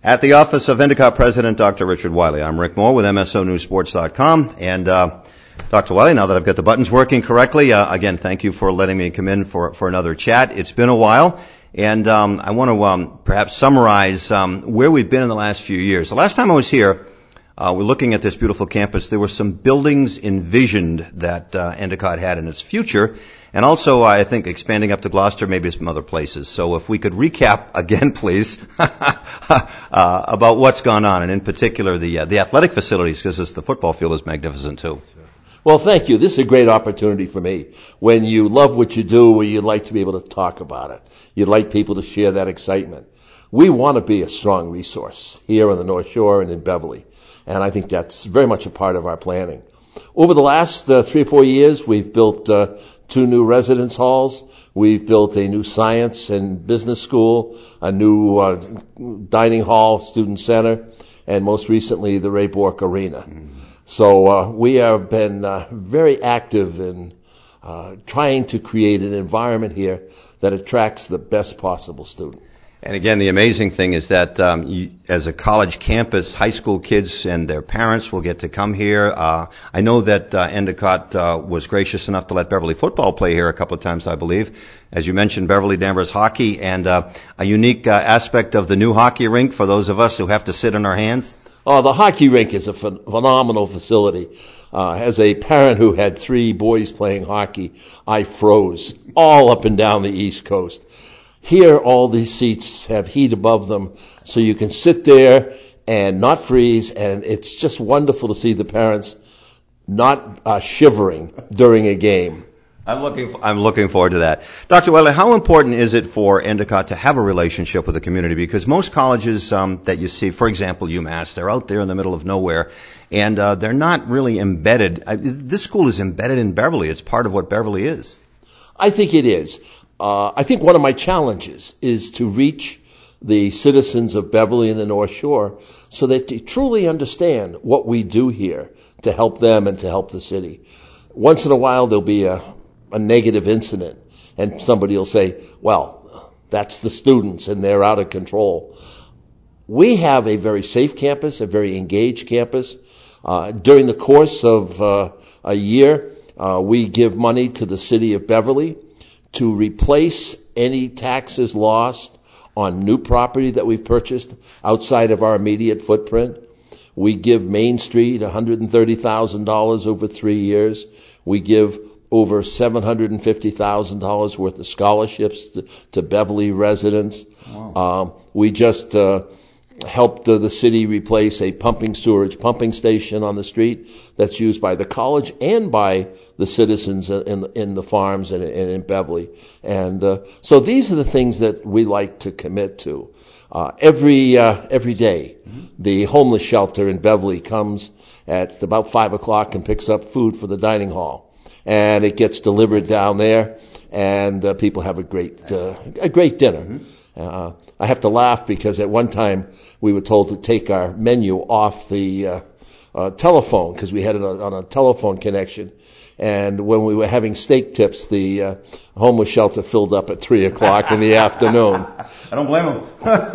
At the office of Endicott President Dr. Richard Wiley, I'm Rick Moore with MSONewsSports.com. And Dr. Wiley, now that I've got the buttons working correctly, again, thank you for letting me come in for another chat. It's been a while, and I want to perhaps summarize where we've been in the last few years. The last time I was here, we're looking at this beautiful campus. There were some buildings envisioned that Endicott had in its future, and also, I think, expanding up to Gloucester, maybe some other places. So if we could recap again, please, about what's gone on, and in particular the athletic facilities, because the football field is magnificent too. Well, thank you. This is a great opportunity for me. When you love what you do, you'd like to be able to talk about it. You'd like people to share that excitement. We want to be a strong resource here on the North Shore and in Beverly, and I think that's very much a part of our planning. Over the last 3 or 4 years, we've built 2 new residence halls. We've built a new science and business school, a new dining hall, student center, and most recently the Ray Bork Arena. So we have been very active in trying to create an environment here that attracts the best possible student. And again, the amazing thing is that as a college campus, high school kids and their parents will get to come here. I know that Endicott was gracious enough to let Beverly football play here a couple of times, I believe. As you mentioned, Beverly Danvers hockey, and a unique aspect of the new hockey rink for those of us who have to sit on our hands. Oh, the hockey rink is a phenomenal facility. As a parent who had 3 boys playing hockey, I froze all up and down the East Coast. Here, all these seats have heat above them, so you can sit there and not freeze, and it's just wonderful to see the parents not shivering during a game. I'm looking forward to that. Dr. Wiley, how important is it for Endicott to have a relationship with the community? Because most colleges that you see, for example, UMass, they're out there in the middle of nowhere, and they're not really embedded. This school is embedded in Beverly. It's part of what Beverly is. I think it is. I think one of my challenges is to reach the citizens of Beverly and the North Shore so that they truly understand what we do here to help them and to help the city. Once in a while there'll be a negative incident and somebody will say, well, that's the students and they're out of control. We have a very safe campus, a very engaged campus. During the course of a year, we give money to the city of Beverly to replace any taxes lost on new property that we've purchased outside of our immediate footprint. We give Main Street $130,000 over 3 years. We give over $750,000 worth of scholarships to Beverly residents. Wow. We just helped the city replace a pumping station on the street that's used by the college and by the citizens in the farms and in Beverly. And so these are the things that we like to commit to. Every day, the homeless shelter in Beverly comes at about 5 o'clock and picks up food for the dining hall. And it gets delivered down there, and people have a great dinner. I have to laugh because at one time we were told to take our menu off the telephone because we had it on a telephone connection. And when we were having steak tips, the homeless shelter filled up at 3 o'clock in the afternoon. I don't blame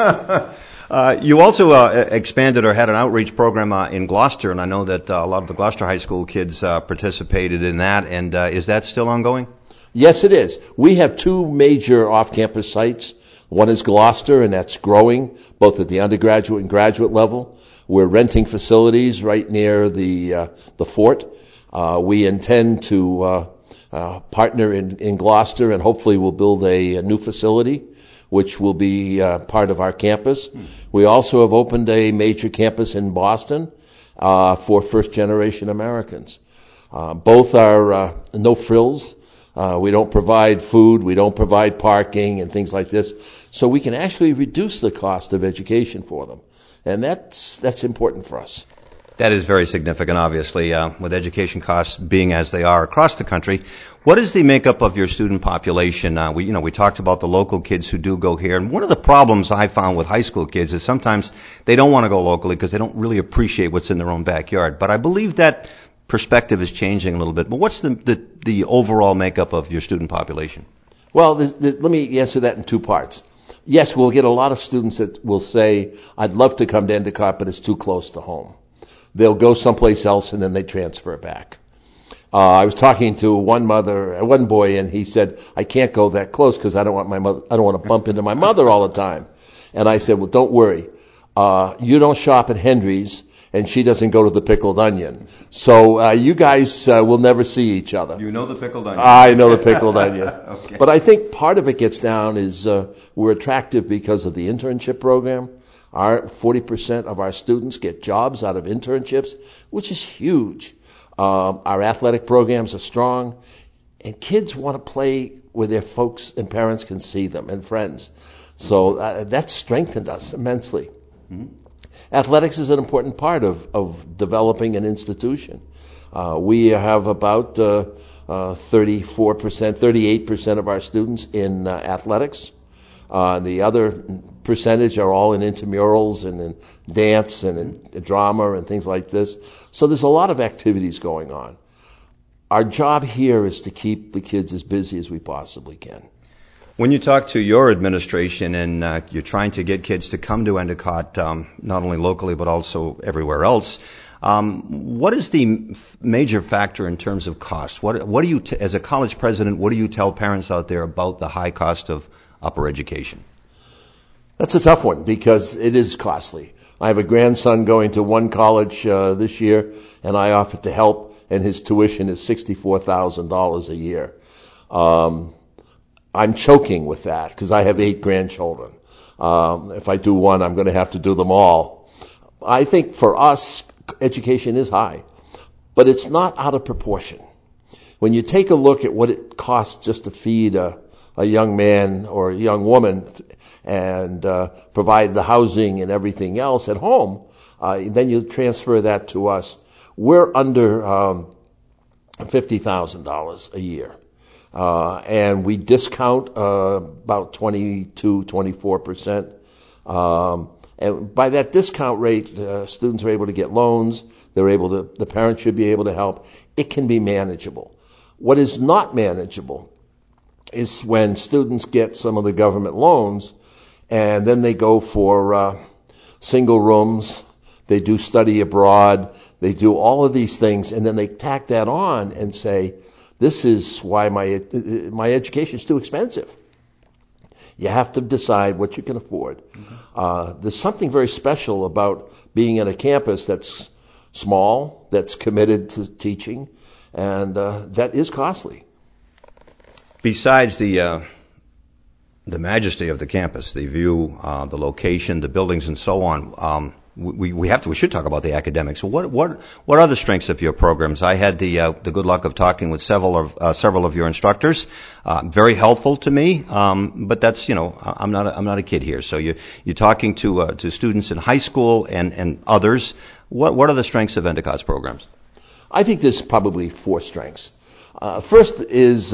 them. You also expanded or had an outreach program in Gloucester, and I know that a lot of the Gloucester High School kids participated in that. And is that still ongoing? Yes, it is. We have 2 major off-campus sites. One is Gloucester, and that's growing, both at the undergraduate and graduate level. We're renting facilities right near the fort. We intend to partner in Gloucester, and hopefully we'll build a new facility, which will be part of our campus. We also have opened a major campus in Boston for first-generation Americans. Both are no frills. We don't provide food, we don't provide parking and things like this. So we can actually reduce the cost of education for them. And that's important for us. That is very significant, obviously, with education costs being as they are across the country. What is the makeup of your student population? We talked about the local kids who do go here. And one of the problems I found with high school kids is sometimes they don't want to go locally because they don't really appreciate what's in their own backyard. But I believe that perspective is changing a little bit. But what's the overall makeup of your student population? Well, let me answer that in 2 parts. Yes, we'll get a lot of students that will say, I'd love to come to Endicott, but it's too close to home. They'll go someplace else and then they transfer back. I was talking to one boy, and he said, I can't go that close because I don't want to bump into my mother all the time. And I said, well, don't worry. You don't shop at Hendry's, and she doesn't go to the Pickled Onion. So you guys will never see each other. You know the Pickled Onion. I know the Pickled Onion. Okay. But I think part of it gets down is we're attractive because of the internship program. 40% of our students get jobs out of internships, which is huge. Our athletic programs are strong, and kids want to play where their folks and parents can see them and friends. So that's strengthened us immensely. Mm-hmm. Athletics is an important part of developing an institution. We have about 38% of our students in athletics. The other percentage are all in intramurals and in dance and in drama and things like this. So there's a lot of activities going on. Our job here is to keep the kids as busy as we possibly can. When you talk to your administration and you're trying to get kids to come to Endicott, not only locally but also everywhere else, what is the major factor in terms of cost? What do you, as a college president, what do you tell parents out there about the high cost of upper education? That's a tough one because it is costly. I have a grandson going to one college this year, and I offered to help, and his tuition is $64,000 a year. I'm choking with that because I have 8 grandchildren. If I do one, I'm going to have to do them all. I think for us, education is high, but it's not out of proportion. When you take a look at what it costs just to feed a young man or a young woman and provide the housing and everything else at home, then you transfer that to us. We're under $50,000 a year. And we discount about 22-24%. And by that discount rate, students are able to get loans. The parents should be able to help. It can be manageable. What is not manageable is when students get some of the government loans and then they go for single rooms, they do study abroad, they do all of these things, and then they tack that on and say, this is why my education is too expensive. You have to decide what you can afford. Mm-hmm. There's something very special about being in a campus that's small, that's committed to teaching, and that is costly. Besides the majesty of the campus, the view, the location, the buildings, and so on, we should talk about the academics. What are the strengths of your programs? I had the good luck of talking with several of your instructors. Very helpful to me. But that's, I'm not a kid here. So you're talking to students in high school and others. What are the strengths of Endicott's programs? I think there's probably 4 strengths. First is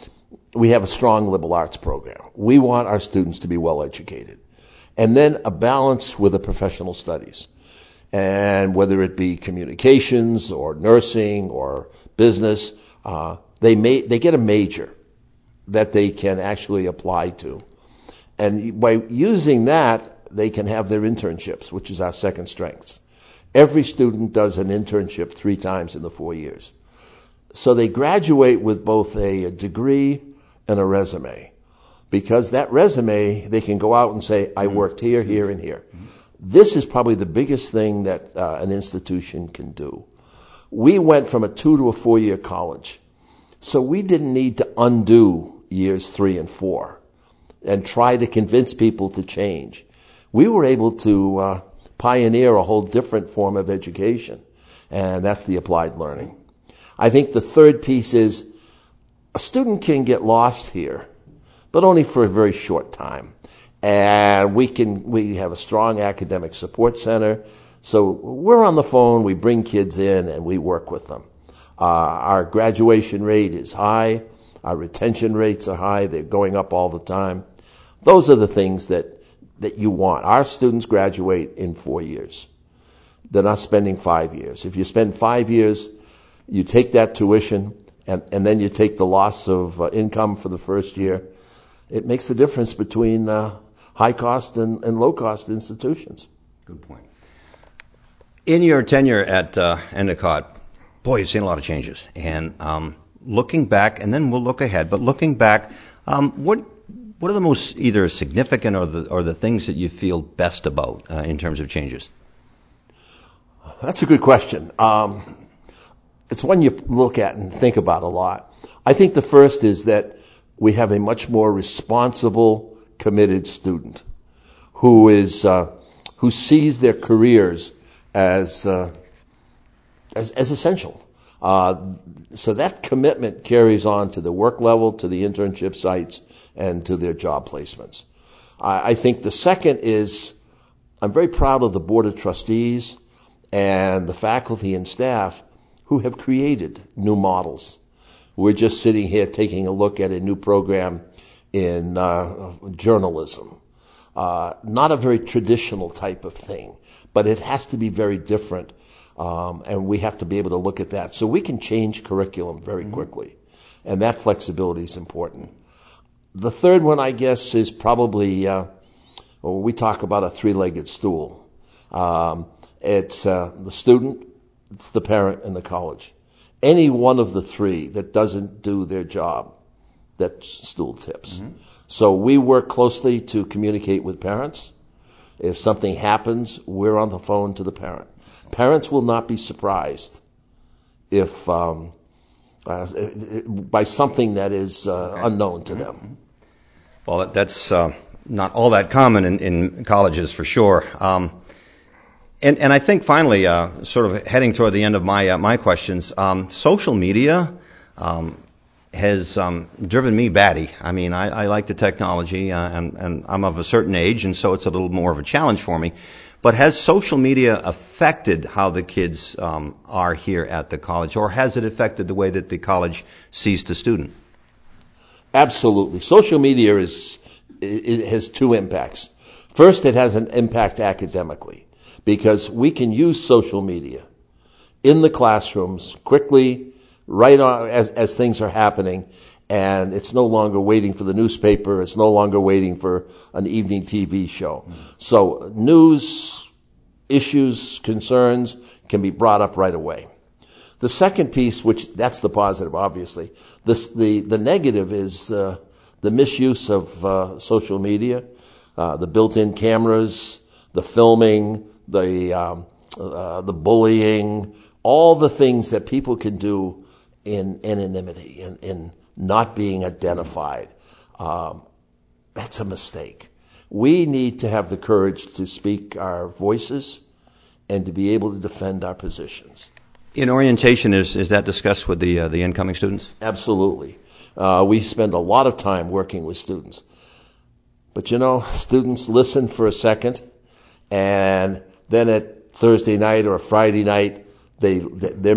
we have a strong liberal arts program. We want our students to be well educated. And then a balance with the professional studies. And whether it be communications or nursing or business, they get a major that they can actually apply to. And by using that, they can have their internships, which is our second strength. Every student does an internship 3 times in the 4 years. So they graduate with both a degree and a resume. Because that resume, they can go out and say, I worked here, here, and here. This is probably the biggest thing that an institution can do. We went from a 2 to a 4-year college. So we didn't need to undo years 3 and 4 and try to convince people to change. We were able to pioneer a whole different form of education, and that's the applied learning. I think the third piece is a student can get lost here, but only for a very short time. And we have a strong academic support center. So we're on the phone, we bring kids in, and we work with them. Our graduation rate is high. Our retention rates are high. They're going up all the time. Those are the things that you want. Our students graduate in 4 years. They're not spending 5 years. If you spend 5 years, you take that tuition, and then you take the loss of income for the first year. It makes the difference between high-cost and low-cost institutions. Good point. In your tenure at Endicott, boy, you've seen a lot of changes. And looking back, and then we'll look ahead, but looking back, what are the most either significant or the things that you feel best about in terms of changes? That's a good question. It's one you look at and think about a lot. I think the first is that we have a much more responsible, committed student who sees their careers as essential. So that commitment carries on to the work level, to the internship sites, and to their job placements. I think the second is I'm very proud of the Board of Trustees and the faculty and staff who have created new models. We're just sitting here taking a look at a new program in journalism. Not a very traditional type of thing, but it has to be very different, and we have to be able to look at that. So we can change curriculum very quickly, and that flexibility is important. The third one, I guess, is probably, we talk about a three-legged stool. It's the student, it's the parent, and the college. Any one of the three that doesn't do their job, that stool tips. So we work closely to communicate with parents. If something happens, we're on the phone to the parent. Parents will not be surprised if by something that is unknown to them. Well, that's not all that common in colleges for sure. And I think finally, sort of heading toward the end of my questions, social media has driven me batty. I mean, I like the technology, and I'm of a certain age, and so it's a little more of a challenge for me. But has social media affected how the kids are here at the college, or has it affected the way that the college sees the student? Absolutely. Social media has two impacts. First, it has an impact academically, because we can use social media in the classrooms quickly, right on as things are happening, and it's no longer waiting for the newspaper. It's no longer waiting for an evening TV show. So news, issues, concerns can be brought up right away. The second piece, which that's the positive, obviously. The negative is the misuse of social media, the built-in cameras, the filming, the bullying, all the things that people can do in anonymity, in not being identified. That's a mistake. We need to have the courage to speak our voices and to be able to defend our positions. In orientation, is that discussed with the incoming students? Absolutely. We spend a lot of time working with students. But students listen for a second, and then at Thursday night or Friday night, they have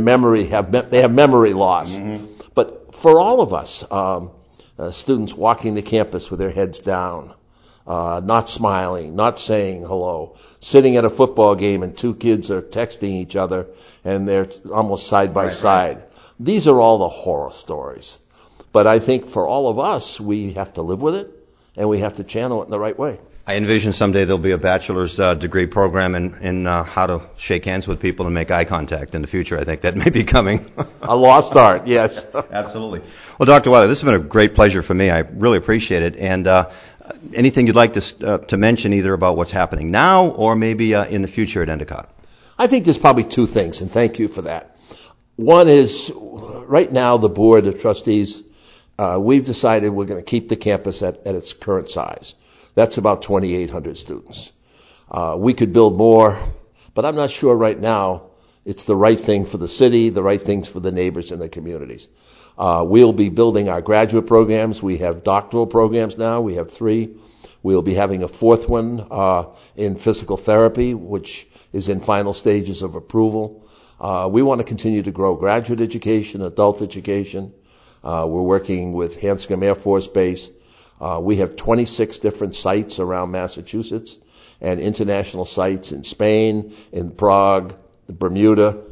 memory loss. But for all of us, students walking the campus with their heads down, not smiling, not saying hello, sitting at a football game and two kids are texting each other and they're almost side by side. Right. These are all the horror stories. But I think for all of us, we have to live with it and we have to channel it in the right way. I envision someday there'll be a bachelor's degree program in how to shake hands with people and make eye contact in the future. I think that may be coming. A lost art, yes. Absolutely. Well, Dr. Wiley, this has been a great pleasure for me. I really appreciate it. And anything you'd like to mention either about what's happening now or maybe in the future at Endicott? I think there's probably two things, and thank you for that. One is, right now, the Board of Trustees, we've decided we're going to keep the campus at its current size. That's about 2,800 students. We could build more, but I'm not sure right now it's the right thing for the city, the right things for the neighbors and the communities. We'll be building our graduate programs. We have doctoral programs now. We have 3. We'll be having a 4th one in physical therapy, which is in final stages of approval. We want to continue to grow graduate education, adult education. We're working with Hanscom Air Force Base. We have 26 different sites around Massachusetts and international sites in Spain, in Prague, Bermuda,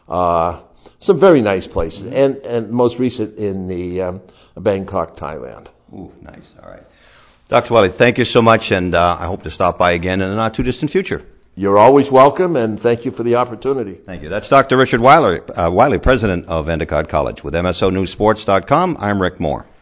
some very nice places, and most recent in the Bangkok, Thailand. Ooh, nice. All right. Dr. Wiley, thank you so much, and I hope to stop by again in the not-too-distant future. You're always welcome, and thank you for the opportunity. Thank you. That's Dr. Richard Wiley, President of Endicott College. With MSONewsSports.com, I'm Rick Moore.